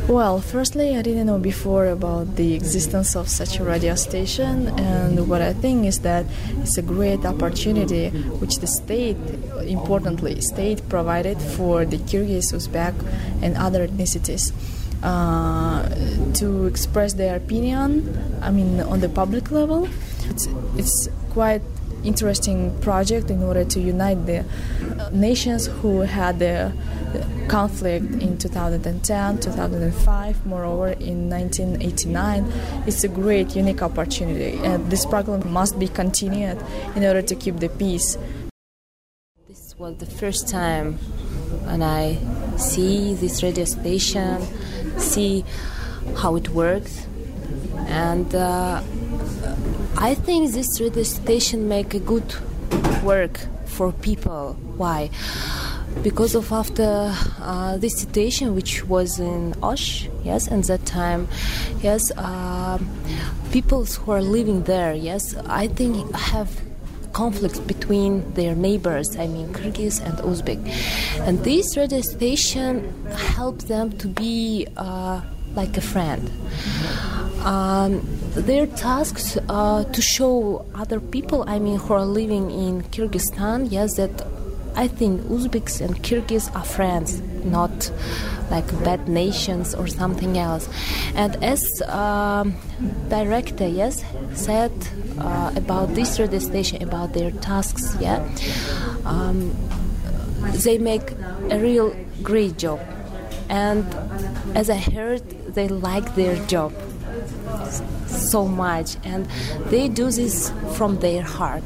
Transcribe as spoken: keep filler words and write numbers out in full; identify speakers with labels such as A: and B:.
A: Well, firstly, I didn't know before about the existence of such a radio station, and what I think is that it's a great opportunity which the state, importantly, state provided for the Kyrgyz, Uzbek, and other ethnicities uh, to express their opinion. I mean, on the public level, it's it's quite interesting project in order to unite the nations who had the conflict in two thousand ten, two thousand five, moreover in nineteen eighty-nine. It's a great, unique opportunity, and this program must be continued in order to keep the peace.
B: This was the first time when I see this radio station, see how it works, and uh, I think this radio station make a good work for people. Why? Because of after uh, this situation, which was in Osh, yes, and that time, yes, uh, people who are living there, yes, I think have conflicts between their neighbors, I mean Kyrgyz and Uzbek, and this radio station helps them to be uh, like a friend. Um, their tasks uh, to show other people, I mean, who are living in Kyrgyzstan, yes, that I think Uzbeks and Kyrgyz are friends, not like bad nations or something else. And as um, director, yes, said uh, about this radio station, about their tasks, yeah, um, they make a real great job. And as I heard, they like their job so much, and they do this from their heart.